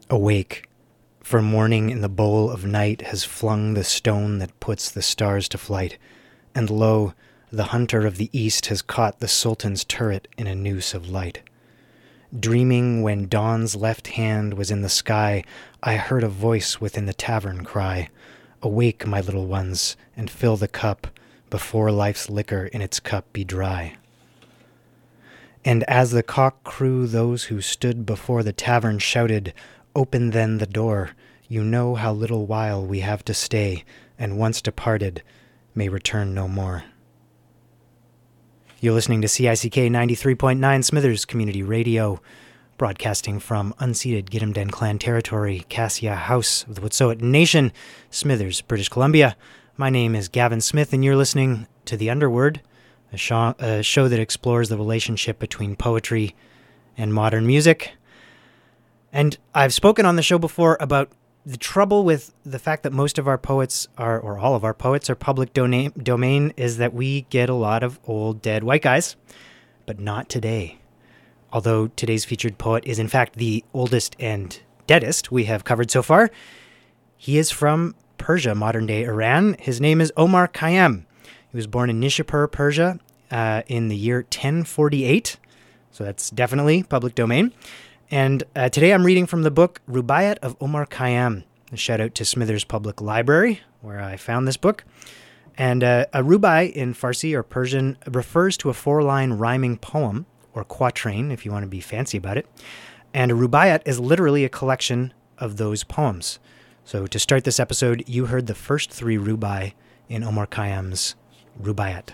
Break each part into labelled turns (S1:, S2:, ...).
S1: Awake, for morning in the bowl of night has flung the stone that puts the stars to flight, and lo, the hunter of the east has caught the sultan's turret in a noose of light. Dreaming when dawn's left hand was in the sky, I heard a voice within the tavern cry, "Awake, my little ones, and fill the cup, before life's liquor in its cup be dry." And as the cock crew, those who stood before the tavern shouted, "Open then the door, you know how little while we have to stay, and once departed, may return no more." You're listening to CICK 93.9 Smithers Community Radio, broadcasting from unceded Gitumden Clan territory, Cassia House of the Wet'suwet'en Nation, Smithers, British Columbia. My name is Gavin Smith, and you're listening to The Underword, a show that explores the relationship between poetry and modern music. And I've spoken on the show before about the trouble with the fact that most of our poets are, or all of our poets are public domain, is that we get a lot of old dead white guys, but not today. Although today's featured poet is in fact the oldest and deadest we have covered so far. He is from Persia, modern day Iran. His name is Omar Khayyam. He was born in Nishapur, Persia in the year 1048. So that's definitely public domain. And today I'm reading from the book Rubaiyat of Omar Khayyam. A shout out to Smithers Public Library, where I found this book. And a rubai in Farsi or Persian refers to a 4-line rhyming poem, or quatrain if you want to be fancy about it. And a rubaiyat is literally a collection of those poems. So to start this episode, you heard the first 3 rubai in Omar Khayyam's Rubaiyat.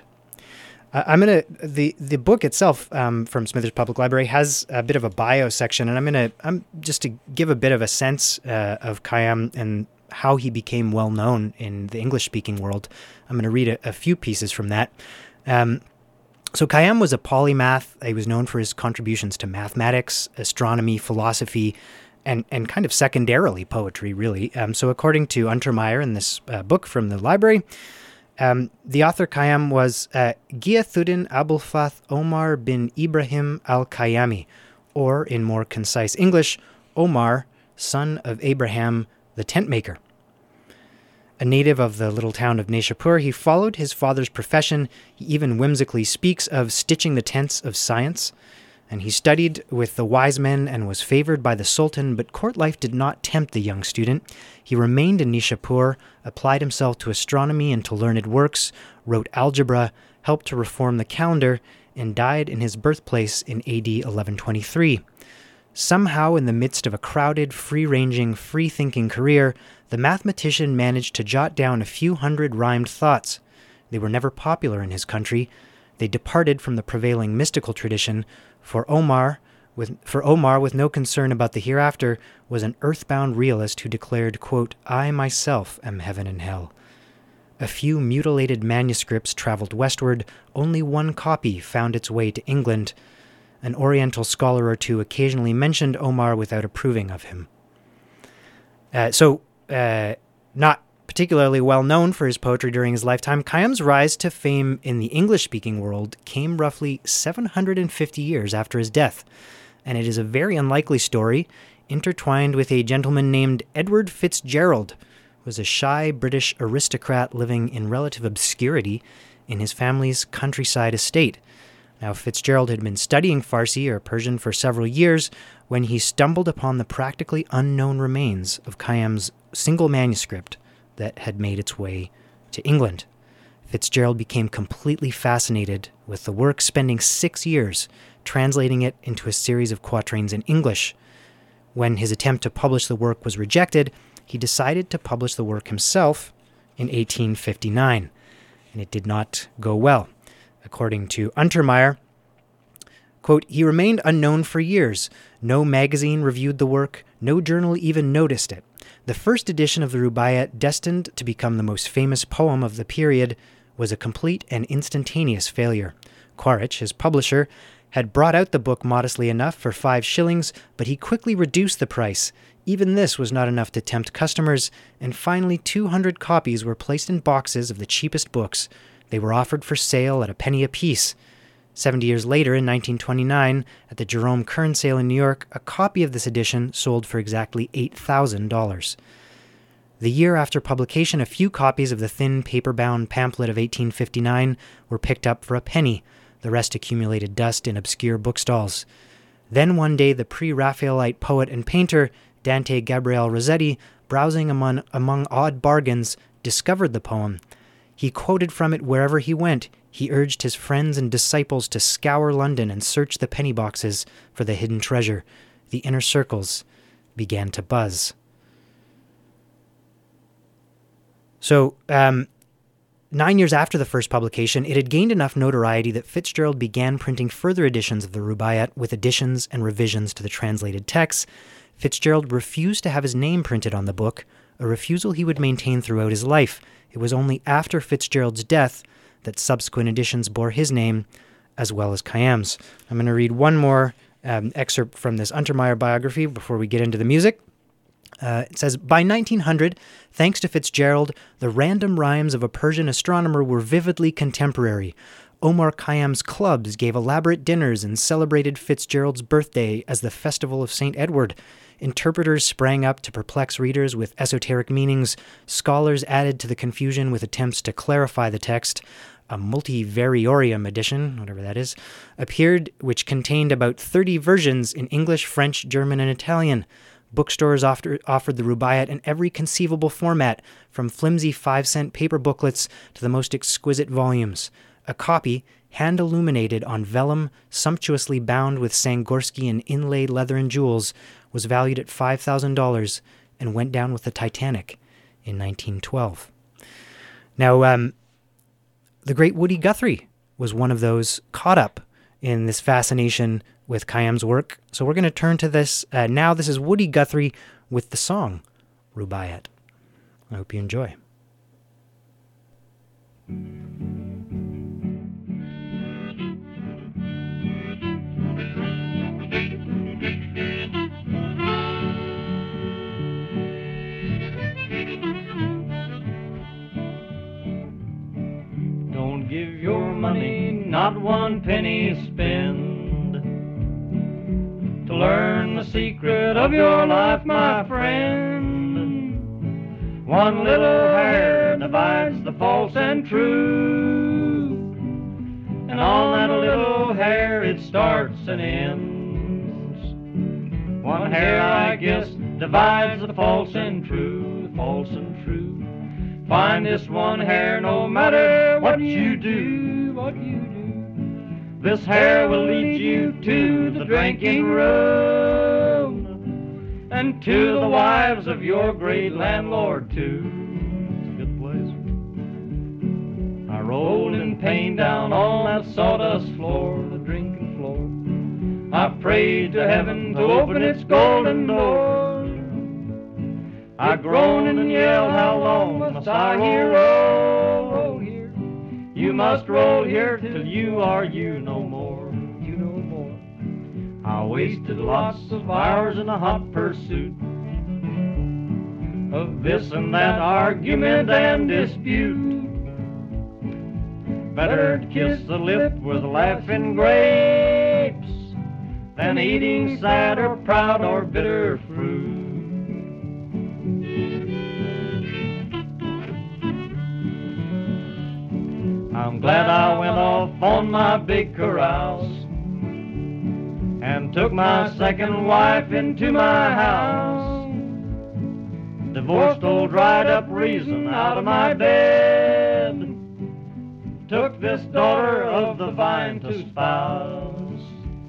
S1: The book itself from Smithers Public Library has a bit of a bio section, and I'm just to give a bit of a sense of Khayyam and how he became well known in the English speaking world. I'm going to read a few pieces from that. So Khayyam was a polymath. He was known for his contributions to mathematics, astronomy, philosophy, and kind of secondarily poetry, really. So according to Untermeyer in this book from the library, the author Khayyam was Giyathuddin Abulfath Omar bin Ibrahim al-Khayyami, or in more concise English, Omar, son of Abraham, the tent maker. A native of the little town of Nishapur, he followed his father's profession. He even whimsically speaks of stitching the tents of science. And he studied with the wise men and was favored by the Sultan, but court life did not tempt the young student. He remained in Nishapur, applied himself to astronomy and to learned works, wrote algebra, helped to reform the calendar, and died in his birthplace in AD 1123. Somehow, in the midst of a crowded, free-ranging, free-thinking career, the mathematician managed to jot down a few hundred rhymed thoughts. They were never popular in his country. They departed from the prevailing mystical tradition. For Omar, with no concern about the hereafter, was an earthbound realist who declared, quote, "I myself am heaven and hell." A few mutilated manuscripts traveled westward. Only one copy found its way to England. An Oriental scholar or two occasionally mentioned Omar without approving of him. Not particularly well known for his poetry during his lifetime, Khayyam's rise to fame in the English-speaking world came roughly 750 years after his death, and it is a very unlikely story, intertwined with a gentleman named Edward Fitzgerald, who was a shy British aristocrat living in relative obscurity in his family's countryside estate. Now, Fitzgerald had been studying Farsi or Persian for several years when he stumbled upon the practically unknown remains of Khayyam's single manuscript that had made its way to England. Fitzgerald became completely fascinated with the work, spending 6 years translating it into a series of quatrains in English. When his attempt to publish the work was rejected, he decided to publish the work himself in 1859, and it did not go well. According to Untermeyer, quote, "He remained unknown for years. No magazine reviewed the work. No journal even noticed it. The first edition of the Rubaiyat, destined to become the most famous poem of the period, was a complete and instantaneous failure. Quaritch, his publisher, had brought out the book modestly enough for 5 shillings, but he quickly reduced the price. Even this was not enough to tempt customers, and finally 200 copies were placed in boxes of the cheapest books. They were offered for sale at a penny apiece. 70 years later, in 1929, at the Jerome Kern sale in New York, a copy of this edition sold for exactly $8,000. The year after publication, a few copies of the thin paper-bound pamphlet of 1859 were picked up for a penny. The rest accumulated dust in obscure bookstalls. Then one day, the pre-Raphaelite poet and painter Dante Gabriel Rossetti, browsing among odd bargains, discovered the poem. He quoted from it wherever he went. He urged his friends and disciples to scour London and search the penny boxes for the hidden treasure. The inner circles began to buzz. So, 9 years after the first publication, it had gained enough notoriety that Fitzgerald began printing further editions of the Rubaiyat with additions and revisions to the translated texts. Fitzgerald refused to have his name printed on the book, a refusal he would maintain throughout his life. It was only after Fitzgerald's death that subsequent editions bore his name, as well as Khayyam's. I'm going to read one more excerpt from this Untermeyer biography before we get into the music. It says, by 1900, thanks to Fitzgerald, the random rhymes of a Persian astronomer were vividly contemporary. Omar Khayyam's clubs gave elaborate dinners and celebrated Fitzgerald's birthday as the Festival of St. Edward. Interpreters sprang up to perplex readers with esoteric meanings. Scholars added to the confusion with attempts to clarify the text. A multivariorium edition, whatever that is, appeared, which contained about 30 versions in English, French, German, and Italian. Bookstores offered the Rubaiyat in every conceivable format, from flimsy 5-cent paper booklets to the most exquisite volumes. A copy, hand-illuminated on vellum, sumptuously bound with Sangorski and inlaid leather and jewels, was valued at $5,000 and went down with the Titanic in 1912. Now, the great Woody Guthrie was one of those caught up in this fascination with Khayyam's work. So we're going to turn to this now. This is Woody Guthrie with the song Rubaiyat. I hope you enjoy.
S2: Don't give your money, not one penny spend, to learn the secret of your life, my friend. One little hair divides the false and true, and on that little hair it starts and ends. One hair, I guess, divides the false and true, the false and true. Find this one hair no matter what you do, what you do. This hair will lead you to the drinking room and to the wives of your great landlord too. It's a good place. I rolled in pain down on that sawdust floor, the drinking floor. I prayed to heaven to open its golden door. I groaned and yelled, how long must I here roll here? You must roll here till you are you no more, you no more. I wasted lots of hours in a hot pursuit of this and that argument and dispute. Better to kiss the lip with laughing grapes than eating sad or proud or bitter fruit. I'm glad I went off on my big carouse and took my second wife into my house. Divorced old dried up reason out of my bed. Took this daughter of the vine to spouse.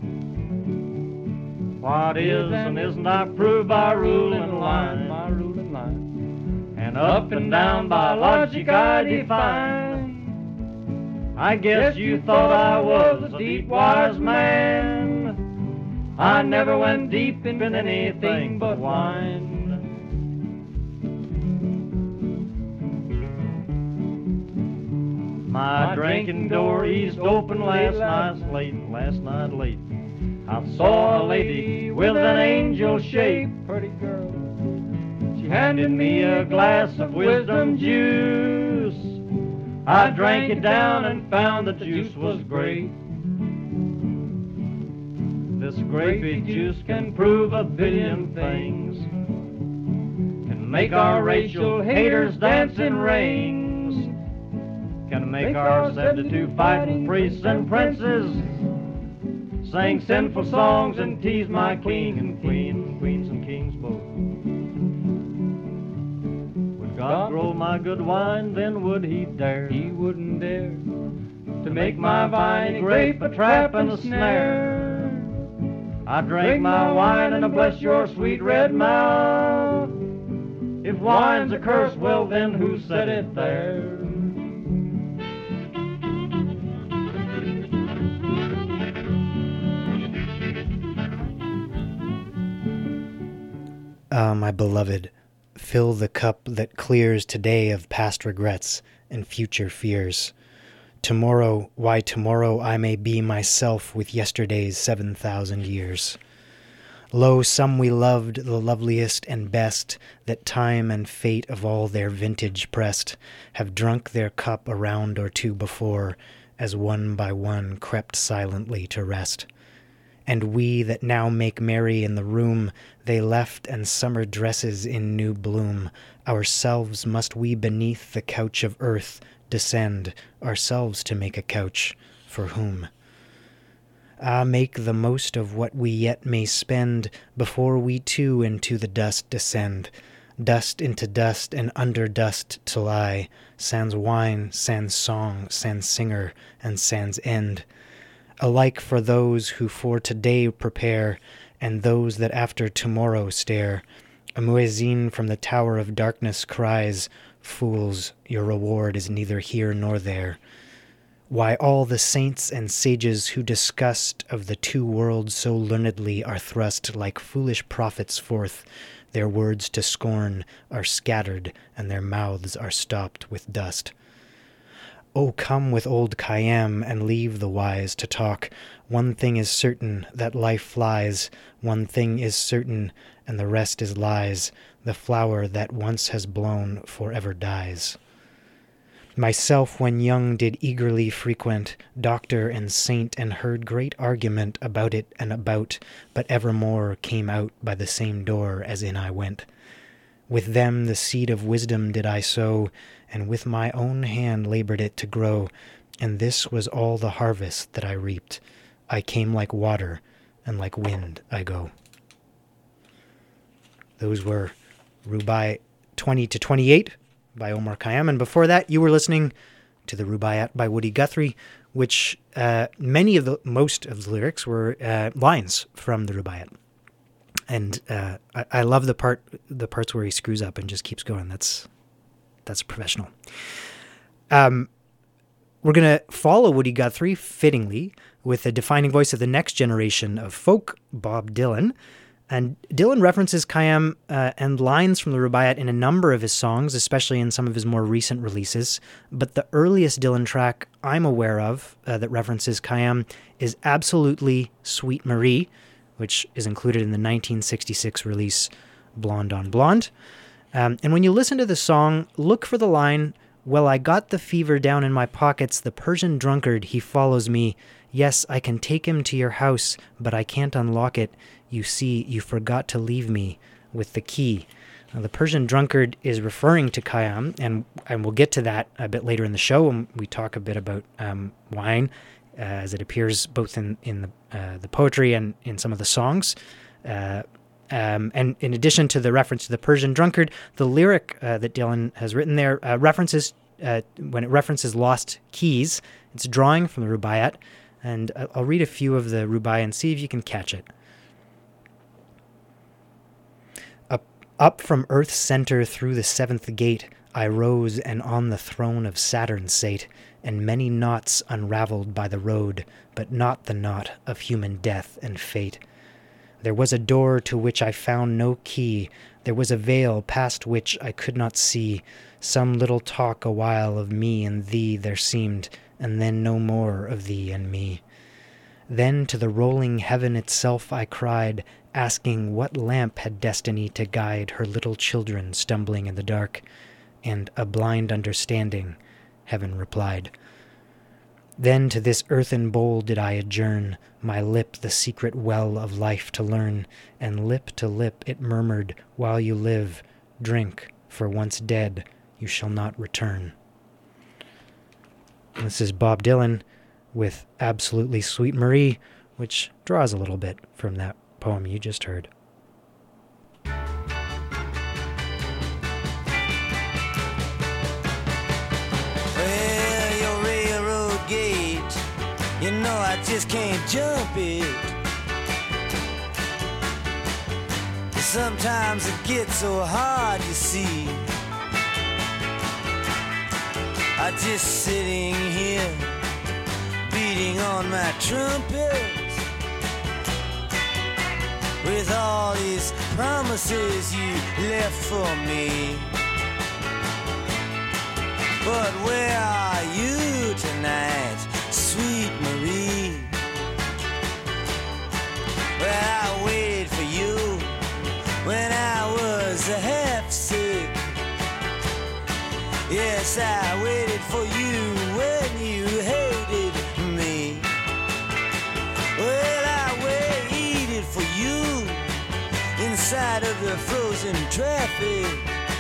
S2: What is and is not proved by rule and line, my rule and line, and up and down by logic I define. I guess you thought I was a deep wise man. I never went deep in anything but wine. My drinking door eased open last night late. I saw a lady with an angel shape, pretty girl. She handed me a glass of wisdom juice. I drank it down and found the juice was great. This great big juice can prove a billion things, can make our racial haters dance in rings, can make our 72 fighting priests and princes sing sinful songs and tease my king and queen, queens and kings both. Would God grow my good wine, then would he dare? He wouldn't dare to make my viney grape a trap and a snare. I drank my wine and I bless your sweet red mouth. If wine's a curse, well then who said it there?
S1: Ah, my beloved, fill the cup that clears today of past regrets and future fears. Tomorrow, why tomorrow I may be myself with yesterday's 7,000 years. Lo, some we loved the loveliest and best, that time and fate of all their vintage pressed, have drunk their cup a round or two before, as one by one crept silently to rest. And we that now make merry in the room they left and summer dresses in new bloom, ourselves must we beneath the couch of earth descend, ourselves to make a couch, for whom? Ah, make the most of what we yet may spend, before we too into the dust descend, dust into dust and under dust to lie, sans wine, sans song, sans singer, and sans end. Alike for those who for today prepare, and those that after tomorrow stare. A muezzin from the tower of darkness cries, fools, your reward is neither here nor there. Why all the saints and sages who discussed of the two worlds so learnedly are thrust like foolish prophets forth, their words to scorn are scattered, and their mouths are stopped with dust. Oh, come with old Khayyam and leave the wise to talk. One thing is certain, that life flies. One thing is certain, and the rest is lies. The flower that once has blown forever dies. Myself when young did eagerly frequent doctor and saint, and heard great argument about it and about, but evermore came out by the same door as in I went. With them the seed of wisdom did I sow, and with my own hand labored it to grow, and this was all the harvest that I reaped. I came like water, and like wind I go. Those were Rubai 20 to 28 by Omar Khayyam, and before that you were listening to the Rubaiyat by Woody Guthrie, which most of the lyrics were lines from the Rubaiyat. And I love the parts where he screws up and just keeps going. That's professional. We're going to follow Woody Guthrie, fittingly, with the defining voice of the next generation of folk, Bob Dylan. And Dylan references Khayyam and lines from the Rubaiyat in a number of his songs, especially in some of his more recent releases. But the earliest Dylan track I'm aware of that references Khayyam is absolutely Sweet Marie, which is included in the 1966 release Blonde on Blonde. And when you listen to the song, look for the line, "Well, I got the fever down in my pockets, the Persian drunkard, he follows me. Yes, I can take him to your house, but I can't unlock it. You see, you forgot to leave me with the key." Now, the Persian drunkard is referring to Khayyam, and we'll get to that a bit later in the show when we talk a bit about wine, as it appears both in the poetry and in some of the songs. And in addition to the reference to the Persian drunkard, the lyric that Dylan has written there references, when it references lost keys, it's a drawing from the Rubaiyat, and I'll read a few of the Rubaiyat and see if you can catch it. Up from earth's center through the seventh gate, I rose and on the throne of Saturn sate, and many knots unraveled by the road, but not the knot of human death and fate. There was a door to which I found no key, there was a veil past which I could not see, some little talk a while of me and thee there seemed, and then no more of thee and me. Then to the rolling heaven itself I cried, asking what lamp had destiny to guide her little children stumbling in the dark, and a blind understanding, heaven replied. Then to this earthen bowl did I adjourn, my lip the secret well of life to learn, and lip to lip it murmured, while you live, drink, for once dead, you shall not return. And this is Bob Dylan with Absolutely Sweet Marie, which draws a little bit from that poem you just heard.
S3: Well, your railroad gate, you know I just can't jump it. Sometimes it gets so hard to see. I'm just sitting here, beating on my trumpet, with all these promises you left for me. But where are you tonight, sweet Marie? Well, I waited for you when I was half sick. Yes, I waited for you when you hated me. Well, I waited for you inside of the frozen traffic.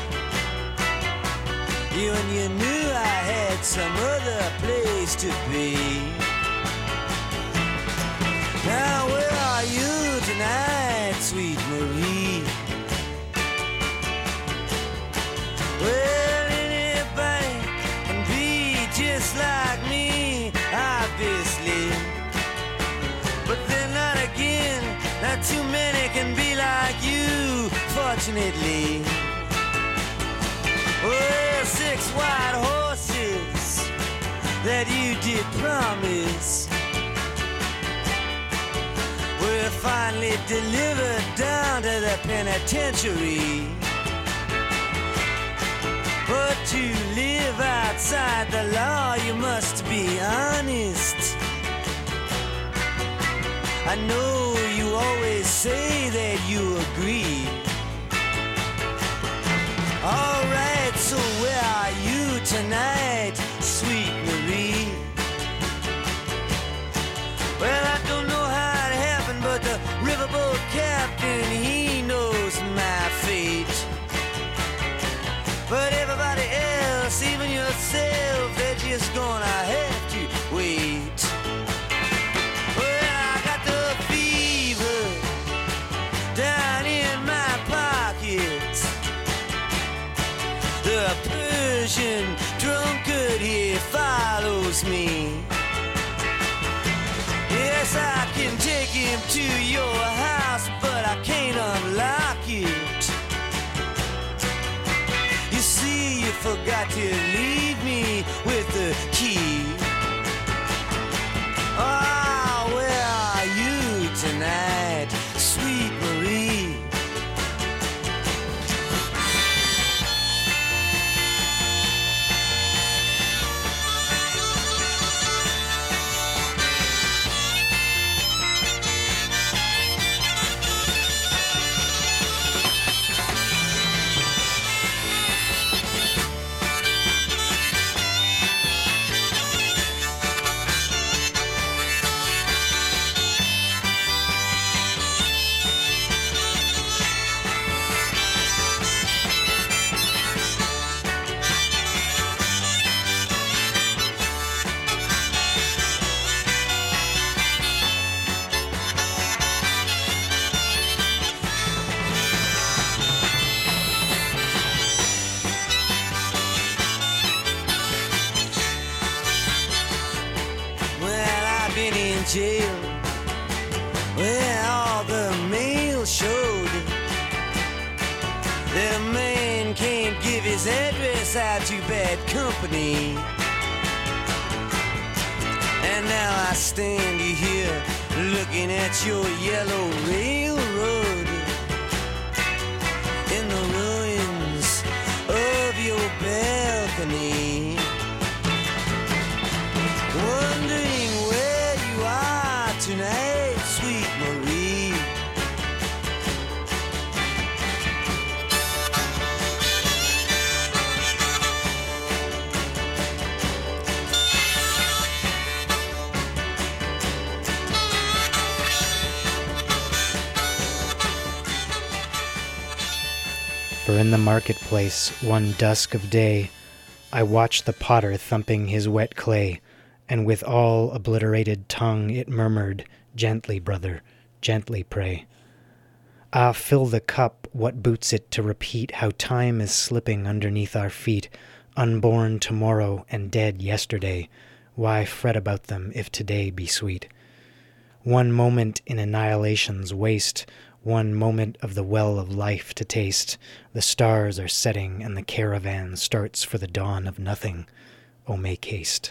S3: You and you knew I had some other place to be. Now where are you tonight, sweet Marie? Well, anybody can be just like me, obviously. But then not again, not too many can be like you, fortunately. Well, 6 white horses that you did promise were finally delivered down to the penitentiary. But to live outside the law, you must be honest. I know you always say that you agree. Alright, so where are you tonight, sweet Marie? Well, I don't know how it happened, but the riverboat captain, he knows my fate. But everybody else, even yourself, they're just gonna have to wait. Well, I got the fever down in my pocket. The Persian drunkard here follows me. Yes, I can take him to your house, but I can't unlock it. You see, you forgot to leave me with the key. Oh, where are you tonight, sweet Marie? Jail, where all the mail showed that a man can't give his address out to bad company. And now I stand here looking at your yellow railroad in the ruins of your balcony, wondering where you are tonight, sweet Marie.
S1: For in the marketplace, one dusk of day, I watched the potter thumping his wet clay, and with all obliterated tongue it murmured, "Gently, brother, gently pray." Ah, fill the cup, what boots it to repeat how time is slipping underneath our feet, unborn tomorrow and dead yesterday. Why fret about them if today be sweet? One moment in annihilation's waste, one moment of the well of life to taste. The stars are setting and the caravan starts for the dawn of nothing. Oh, make haste.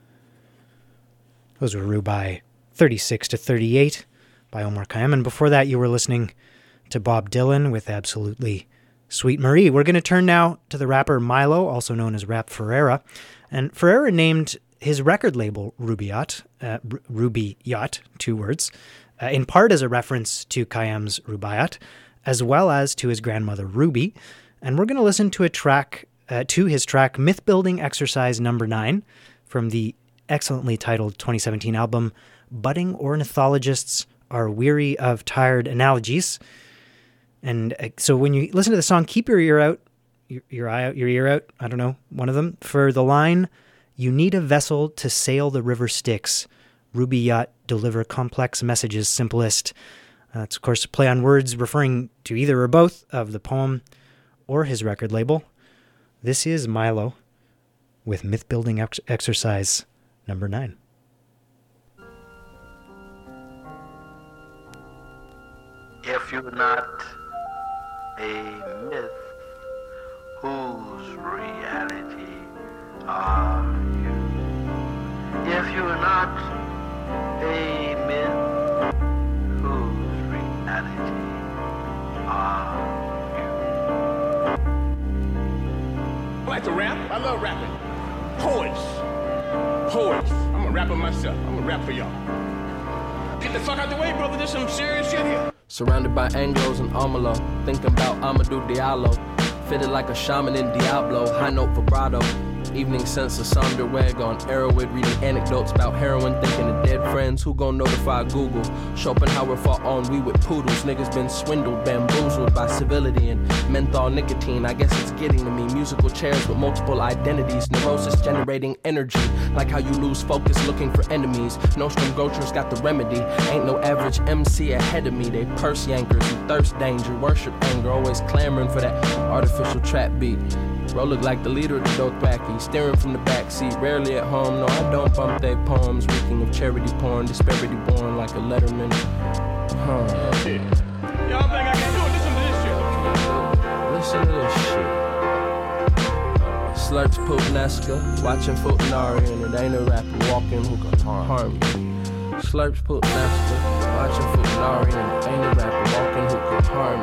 S1: Those were Rubai 36 to 38 by Omar Khayyam. And before that, you were listening to Bob Dylan with Absolutely Sweet Marie. We're going to turn now to the rapper Milo, also known as Rap Ferreira. And Ferreira named his record label Rubaiyat, Rubaiyat, 2 words, in part as a reference to Khayyam's Rubaiyat, as well as to his grandmother Ruby. And we're going to listen to his track Myth Building Exercise Number 9 from the excellently titled 2017 album Budding Ornithologists Are Weary of Tired Analogies. And so when you listen to the song, keep your ear out, your ear out, I don't know, one of them, for the line, "You need a vessel to sail the river Styx. Rubaiyat deliver complex messages simplest." It's, of course, a play on words referring to either or both of the poem or his record label. This is Milo with Myth Building Exercise Number 9.
S4: If you're not a myth, whose reality are you? If you're not a myth, whose reality are you?
S5: I like to rap. I love rapping. Poets. I'm a rapper myself. I'm a rap for y'all. Get the fuck out the way, brother. There's some serious shit here.
S6: Surrounded by Anglos and Amalo, thinking about Amadou Diallo. Fitted like a shaman in Diablo, high note vibrato. Evening sense of Sandra Wegg on Arrowhead, reading anecdotes about heroin, thinking of dead friends. Who gon' notify Google? Schopenhauer fought on we with poodles. Niggas been swindled, bamboozled by civility and menthol nicotine. I guess it's getting to me. Musical chairs with multiple identities. Neurosis generating energy. Like how you lose focus looking for enemies. Nostrum Gocher's got the remedy. Ain't no average MC ahead of me. They purse yankers who thirst danger, worship anger. Always clamoring for that artificial trap beat. Bro look like the leader of the Dothraki, staring from the backseat, rarely at home. No, I don't bump their poems, reeking of charity porn, disparity born like a letterman.
S5: Shit. Y'all think I can do it? Listen to this shit.
S6: Listen to this shit. Slurps Puttanesca, watching Futanari, and it ain't a rapper walking who can harm me. Slurps Puttanesca, watching Futanari, and it ain't a rapper walking who can harm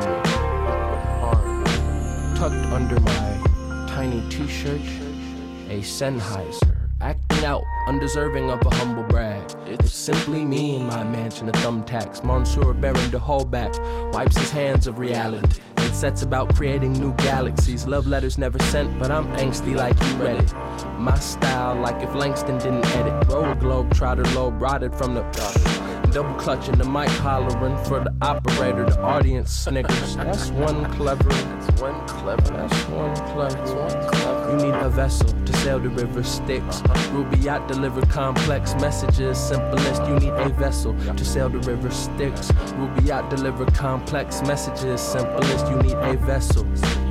S6: me. Tucked under my tiny t-shirt, a Sennheiser, acting out, undeserving of a humble brag. It's simply me in my mansion of thumbtacks. Monsieur Baron de Holbach wipes his hands of reality and sets about creating new galaxies. Love letters never sent, but I'm angsty like you read it. My style, like if Langston didn't edit. Roller globe trotter low, rotted from the double clutching the mic, hollering for the operator. The audience snickers. That's one clever. That's one clever. You need a vessel to sail the river Styx. Rubaiyat deliver complex messages. Simplest, you need a vessel to sail the river Styx. Rubaiyat deliver complex messages. Simplest, you need a vessel.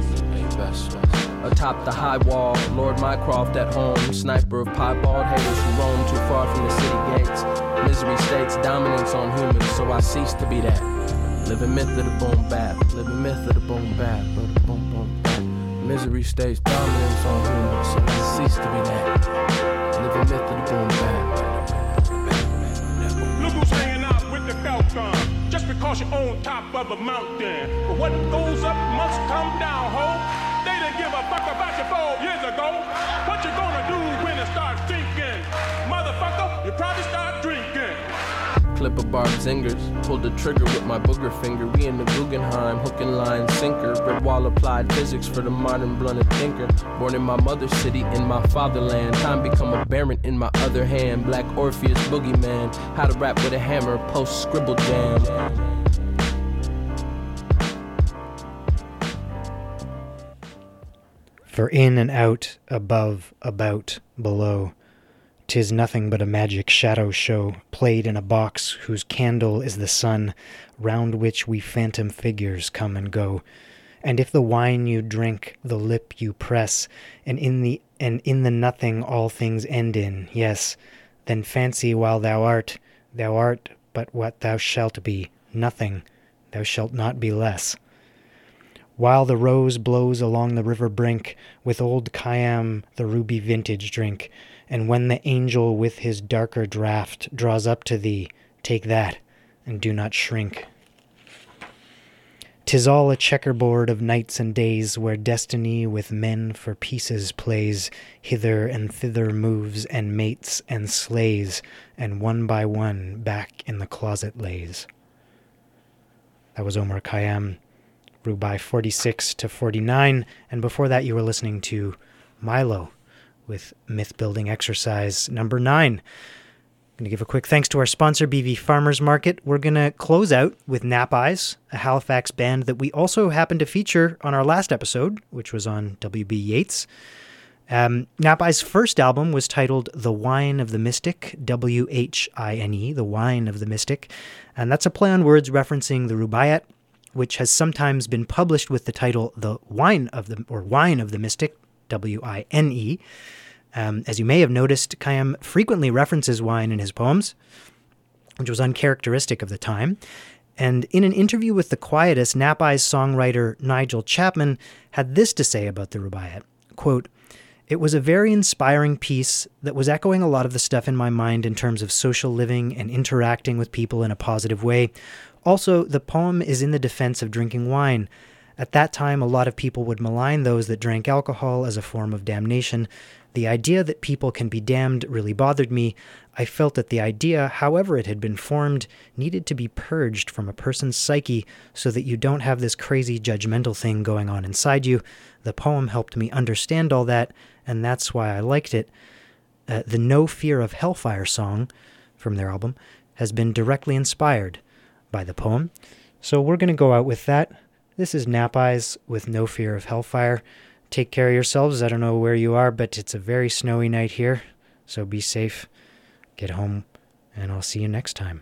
S6: Atop the high wall, Lord Mycroft at home. Sniper of piebald haters who roam too far from the city gates. Misery states dominance on humans, so I cease to be that. Living myth of the boom bap, living myth of the boom bap, boom boom bap. Misery states dominance on humans, so I cease to be that. Living myth of the boom bap.
S5: Look who's hanging out with the Falcon. Just because you're on top of a mountain. But what goes up must come down, ho. They didn't give a fuck about you 4 years ago. What you gonna do when it starts sinking? Motherfucker, you probably start drinking.
S6: Clip of Barb Zingers, pulled the trigger with my booger finger. We in the Guggenheim, hook and line sinker. Red wall applied physics for the modern blunted thinker. Born in my mother's city, in my fatherland. Time become a baron in my other hand. Black Orpheus boogeyman, how to rap with a hammer, post scribble jam.
S1: For in and out, above, about, below, 'tis nothing but a magic shadow show, played in a box whose candle is the sun, round which we phantom figures come and go. And if the wine you drink, the lip you press, and in the nothing all things end in, yes, then fancy while thou art but what thou shalt be, nothing, thou shalt not be less. While the rose blows along the river brink, with old Khayyam the ruby vintage drink, and when the angel with his darker draught draws up to thee, take that, and do not shrink. 'Tis all a checkerboard of nights and days, where destiny with men for pieces plays, hither and thither moves, and mates and slays, and one by one back in the closet lays. That was Omar Khayyam, Rubai 46 to 49, and before that you were listening to Milo with Myth Building Exercise number 9. I'm going to give a quick thanks to our sponsor, BV Farmers Market. We're going to close out with Nap Eyes, a Halifax band that we also happened to feature on our last episode, which was on W.B. Yeats. Nap Eyes' first album was titled The Wine of the Mystic, W-H-I-N-E, The Wine of the Mystic, and that's a play on words referencing the Rubaiyat, which has sometimes been published with the title The Wine of the Mystic, W-I-N-E. As you may have noticed, Khayyam frequently references wine in his poems, which was uncharacteristic of the time. And in an interview with The Quietus, Nap Eyes songwriter Nigel Chapman had this to say about the Rubaiyat, quote, "It was a very inspiring piece that was echoing a lot of the stuff in my mind in terms of social living and interacting with people in a positive way. Also, the poem is in the defense of drinking wine. At that time, a lot of people would malign those that drank alcohol as a form of damnation. The idea that people can be damned really bothered me. I felt that the idea, however it had been formed, needed to be purged from a person's psyche so that you don't have this crazy judgmental thing going on inside you. The poem helped me understand all that, and that's why I liked it. The No Fear of Hellfire song from their album has been directly inspired by the poem. So we're going to go out with that. This is Nap Eyes with No Fear of Hellfire. Take care of yourselves. I don't know where you are, but it's a very snowy night here, so be safe. Get home, and I'll see you next time.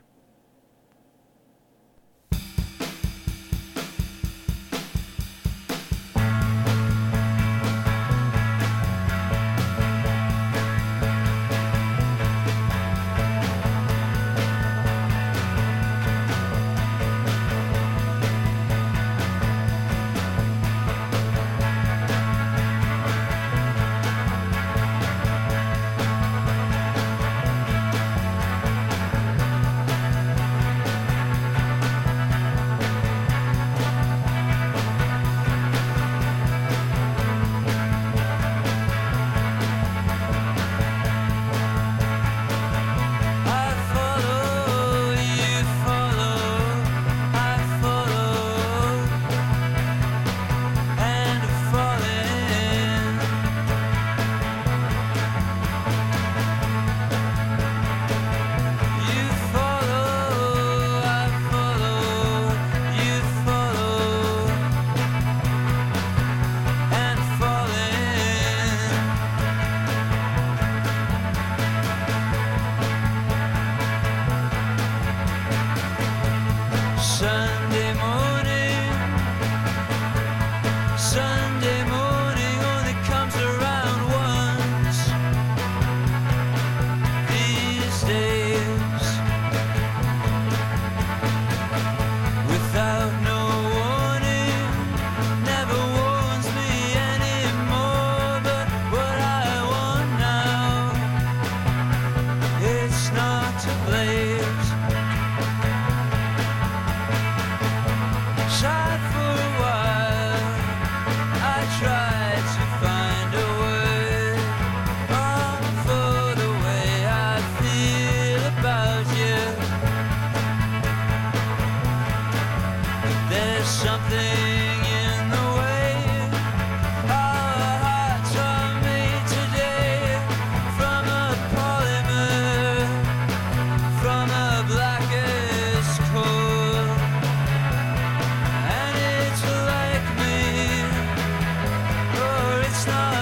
S3: It's not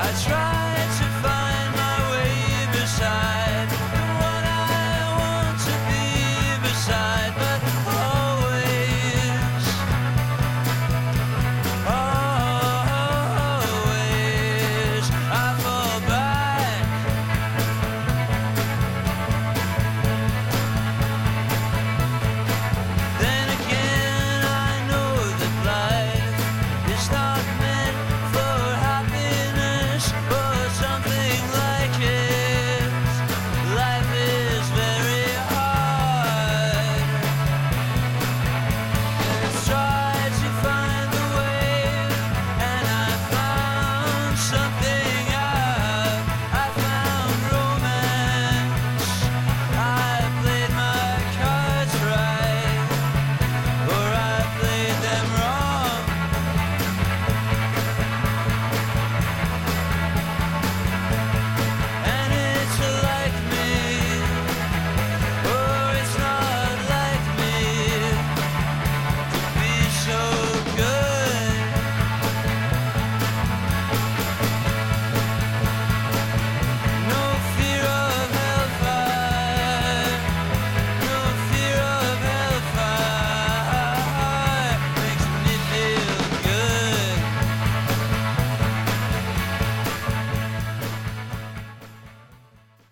S3: I try